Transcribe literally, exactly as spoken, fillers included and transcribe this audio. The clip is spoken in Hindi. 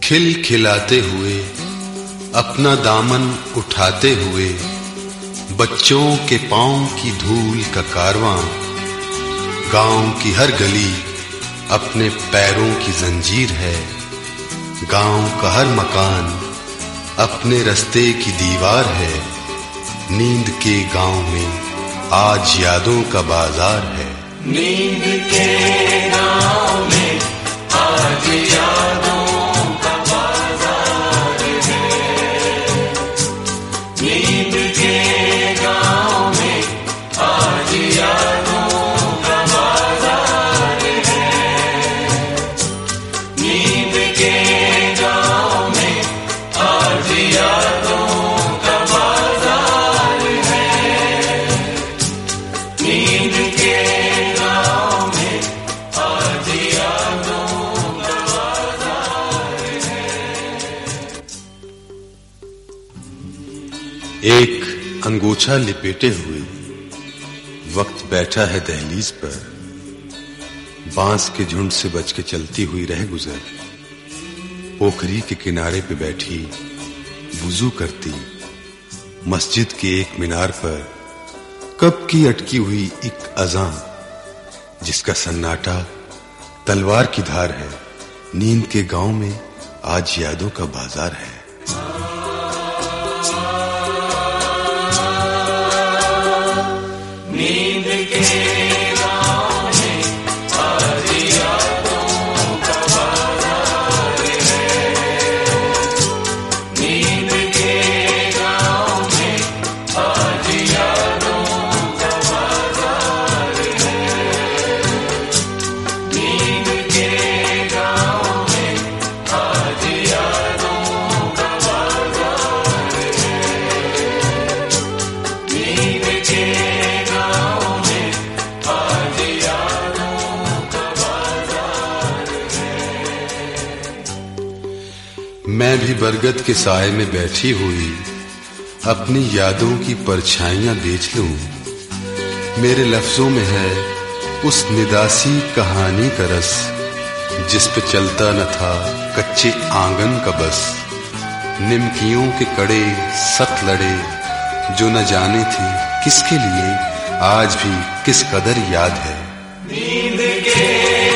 खिलखिलाते हुए अपना दामन उठाते हुए बच्चों के पांव की धूल का कारवां, गांव की हर गली अपने पैरों की जंजीर है, गांव का हर मकान अपने रास्ते की दीवार है। नींद के गांव में आज यादों का बाजार है। नींद के गांव में आज यादों का बाजार है। नींद के गांव में आज यादों का बाजार है। नींद के गांव में आज यादों का बाजार है। नींद के एक अंगोछा लिपेटे हुए वक्त बैठा है दहलीज पर, बांस के झुंड से बच के चलती हुई रह गुजर। पोखरी के किनारे पे बैठी वुजू करती, मस्जिद के एक मीनार पर कब की अटकी हुई एक अज़ां, जिसका सन्नाटा तलवार की धार है। नींद के गांव में आज यादों का बाजार है। नींद के गांव में आज यादों का बाजार है। नींद के गांव में आज यादों का बाजार है। नींद के गांव में आज यादों का बाजार है। नींद के मैं भी बरगद के साए में बैठी हुई अपनी यादों की परछाइयां देख लूं। मेरे लफ्जों में है उस निदासी कहानी का रस, जिस पे चलता न था कच्चे आंगन का बस। निमकियों के कड़े सत लड़े जो न जाने थी किसके लिए, आज भी किस कदर याद है। नींद के